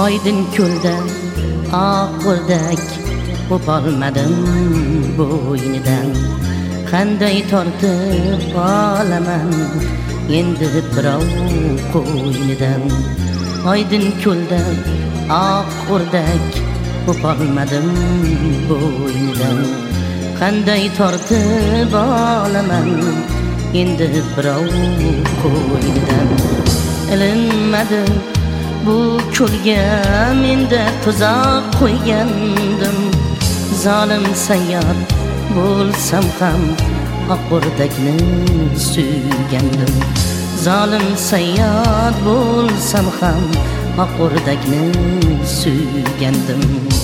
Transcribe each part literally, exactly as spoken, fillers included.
Oydin ko'lda oq o'rdak o'polmadim bo'ynidan. Qanday tortib olaman endi birov qo'ynidan. Oydin ko'lda oq o'rdak o'polmadim bo'ynidan. Qanday tortib olaman endi birov qo'ynidan. Ilinmadi bu ko'lga menda tuzoq qo'ygandim. Zolim sayyod bo'lsam ham oq o'rdakni suygandim. Zolim sayyod bo'lsam ham oq o'rdakni suygandim.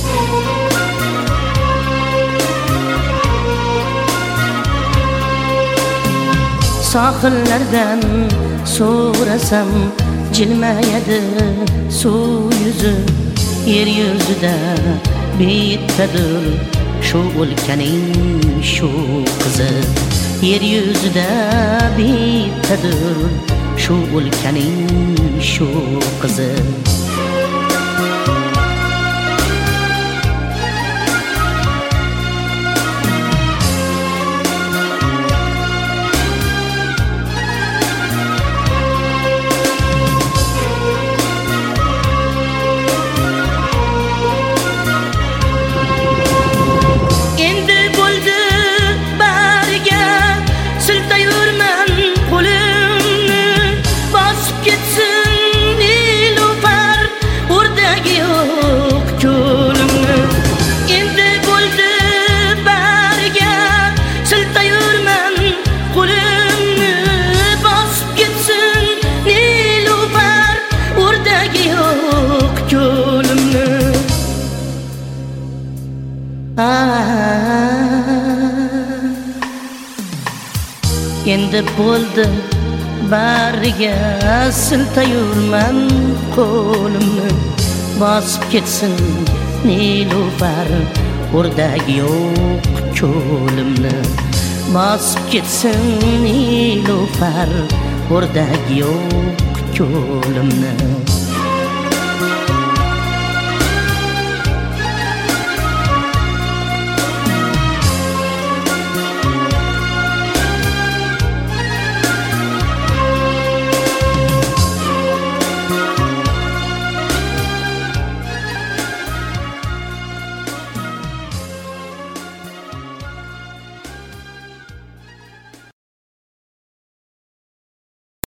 Sohillardan so'rasam jilmayadi suv yuzi. Yer yuzida bittadir shu o'lkaning shu qizi. Yer yuzida bittadir shu o'lkaning shu qizi. Endi bo'ldi bariga siltayurman qo'limni. Bosib ketsin nilufar o'rdak yo'q ko'limni. Bosib ketsin nilufar o'rdak yo'q ko'limni.